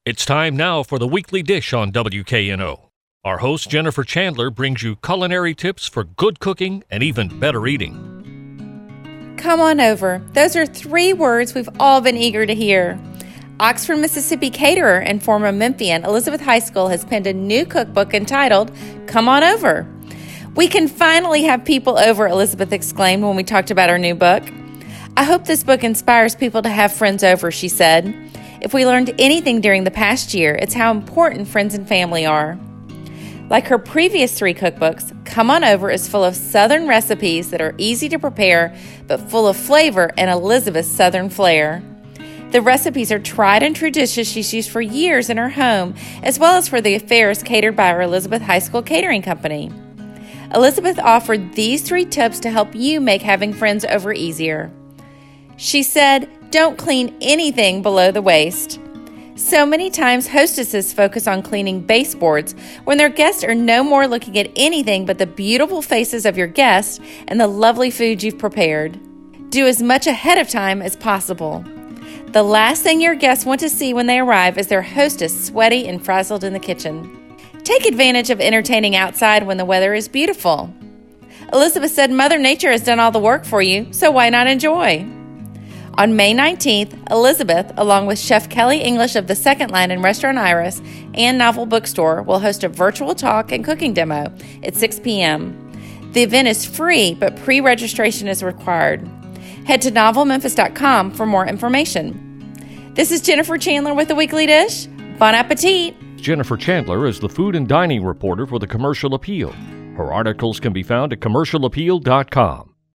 It's time now for the weekly dish on WKNO. Our host, Jennifer Chandler, brings you culinary tips for good cooking and even better eating. Come on over. Those are 3 words we've all been eager to hear. Oxford, Mississippi caterer and former Memphian Elizabeth Heiskell has penned a new cookbook entitled, Come On Over. We can finally have people over, Elizabeth exclaimed when we talked about her new book. I hope this book inspires people to have friends over, she said. If we learned anything during the past year, it's how important friends and family are. Like her previous 3 cookbooks, Come On Over is full of Southern recipes that are easy to prepare, but full of flavor and Elizabeth's Southern flair. The recipes are tried and true dishes she's used for years in her home, as well as for the affairs catered by her Elizabeth Heiskell Catering Company. Elizabeth offered these 3 tips to help you make having friends over easier. She said, don't clean anything below the waist. So many times hostesses focus on cleaning baseboards when their guests are no more looking at anything but the beautiful faces of your guests and the lovely food you've prepared. Do as much ahead of time as possible. The last thing your guests want to see when they arrive is their hostess sweaty and frazzled in the kitchen. Take advantage of entertaining outside when the weather is beautiful. Elizabeth said Mother Nature has done all the work for you, so why not enjoy? On May 19th, Elizabeth, along with Chef Kelly English of the Second Line and Restaurant Iris and Novel Bookstore, will host a virtual talk and cooking demo at 6 p.m. The event is free, but pre-registration is required. Head to novelmemphis.com for more information. This is Jennifer Chandler with the Weekly Dish. Bon appetit! Jennifer Chandler is the food and dining reporter for the Commercial Appeal. Her articles can be found at commercialappeal.com.